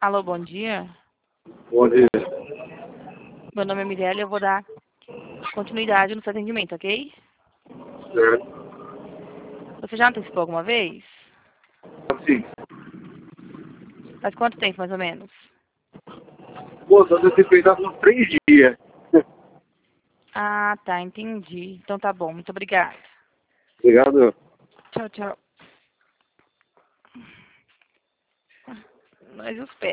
Alô, bom dia. Bom dia. Meu nome é Mirella e eu vou dar continuidade no seu atendimento, ok? Certo. Você já antecipou alguma vez? Sim. Faz quanto tempo, mais ou menos? Moça, eu antecipei já uns 3 dias. Ah, tá, entendi. Então tá bom, muito obrigada. Obrigado. Tchau, tchau. Mas os pés.